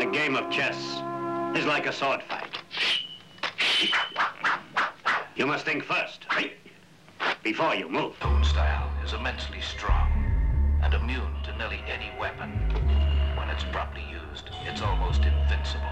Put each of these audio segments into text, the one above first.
A game of chess is like a sword fight. You must think first, right? Before you move. Own style is immensely strong and immune to nearly any weapon. When it's properly used, it's almost invincible.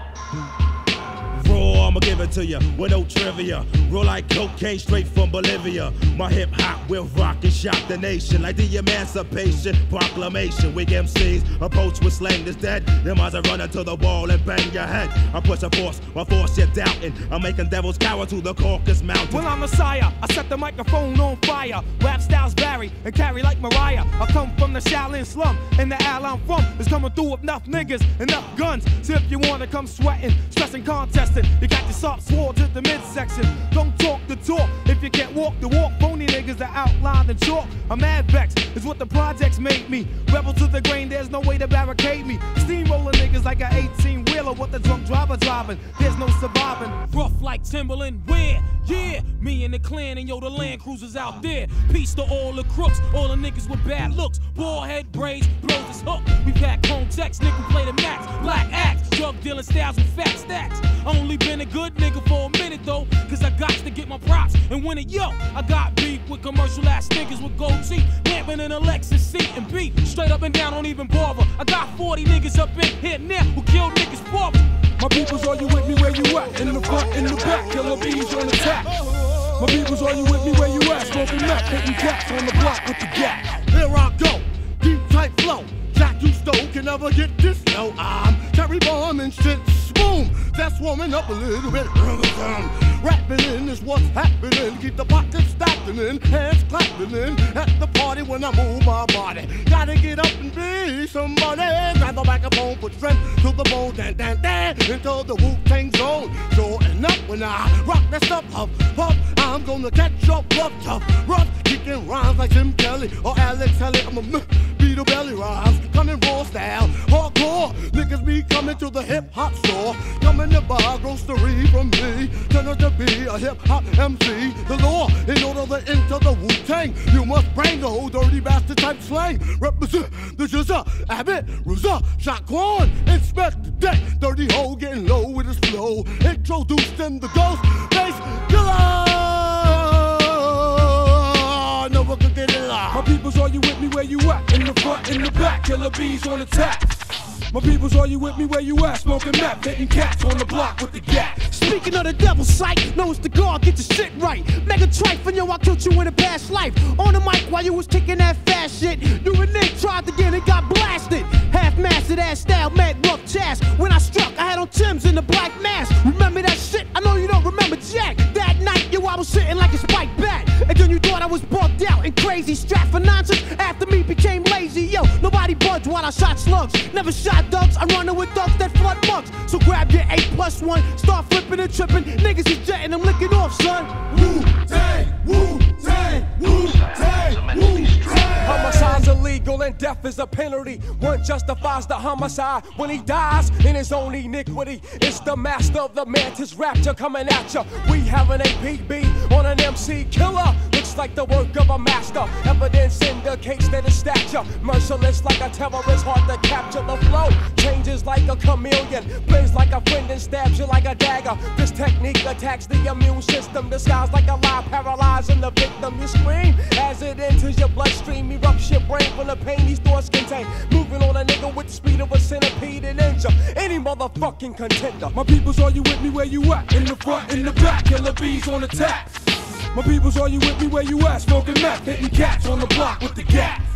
Raw, I'ma give it to you with no trivia. Roll like cocaine straight from Bolivia. My hip hop will rock and shock the nation like the Emancipation Proclamation. Weak MCs approach with slang that's dead. Them eyes are running to the wall and bang your head. I push a force, my force you're doubting. I'm making devils cower to the Caucasus Mountains. Well, I'm Messiah, I set the microphone on fire. Rap styles vary and carry like Mariah. I come from the Shaolin slum, and the al I'm from is coming through with enough niggas, enough guns. So if you wanna come sweating, stressing, contesting, you got your soft sword to the midsection. Don't talk the talk if you can't walk the walk. Phony niggas are outlined in chalk. I'm mad vexed, is what the projects made me. Rebel to the grain, there's no way to barricade me. Steamroller niggas like an 18-wheeler with the drunk driver driving. There's no surviving. Rough like Timberland, where? Yeah, me and the clan and yo, the Land Cruisers out there. Peace to all the crooks, all the niggas with bad looks. Bald head braids, blows this hook. We pack home text, nigga play the max. Black axe, drug dealing styles with fat stacks. Only been a good nigga for a minute though, cause I got to get my props and win it. Yo, I got beef with commercial ass niggas with gold teeth, lamping in a Lexus seat and beat straight up and down, don't even bother. I got 40 niggas up in here now who kill niggas for me. My peoples, are you with me where you at? In the front, in the back, killer bees on attack. My peoples, are you with me where you at? Smoking nut, hitting cats on the block with the gap. Here I go, deep tight flow. Jack you stole can never get this. No, I'm Terry Bomb and shit. Boom, that's warming up a little bit. Rapping in is what's happening. Keep the pockets stacking in, hands clapping in. At the party when I move my body. Gotta get up and be somebody. Grab the microphone, put strength to the bone. Dan, dan, dan, into the Wu-Tang zone. Sure enough when I rock that stuff, huff, puff, I'm gonna catch up tough, rough. Kicking rhymes like Jim Kelly or Alex Haley. I'm a beat a belly rhymes. Coming raw style, hardcore. Niggas be coming to the hip-hop store. Coming to buy grocery from me. Turn out to be a hip-hop MC. The law, in order to enter the Wu-Tang, you must bring the whole dirty bastard type slang. Represent the Jizza, Abbott, Ruza, Shaquan, Inspect the deck. Dirty hoe getting low with his flow. Introducing the ghost bass killer. No one could get it live. My peoples, are you with me where you at? In the front, in the back, killer bees on attack. My peoples, are you with me where you at? Smoking meth, hitting cats on the block with the gap. Speaking of the devil's sight, knows the guard, get your shit right. Mega trifling, yo, I killed you in a past life. On the mic while you was kicking that fast shit. You and Nick tried to get it, got blasted. Half-mastered ass style, mad rough chast. When I struck, I had on Tim's in the black mask. Remember that shit? I know you don't remember Jack. That night, yo, I was sitting like a spiked bat. And then you thought I was bugged out and crazy. Strapped for nonsense, after me became lazy. Yo, nobody budged while I shot slugs. Never shot ducks, I'm running with ducks that flood mugs. So grab your 8+1, start flipping and tripping. Niggas is jetting, I'm licking off, son. Wu-Tang, Wu-Tang, Wu-Tang, Wu-Tang. Homicide's illegal and death is a penalty. One justifies the homicide when he dies in his own iniquity. It's the master of the mantis rapture coming at ya. We have an APB on an MC killer. Looks like the work of a master. Evidence indicates that his stature merciless like a terrorist, hard to capture. The flow changes like a chameleon, plays like a friend and stabs you like a dagger. This technique attacks the immune system, disguised like a lie, paralyzing the victim. You scream as it enters your bloodstream, erupts your brain from the pain these thoughts contain. Moving on a nigga with the speed of a centipede and injure any motherfucking contender. My peoples, are you with me where you at? In the front, in the back, killer bees on attack. My peoples, are you with me where you at? Smoking meth, hitting cats on the block with the gap.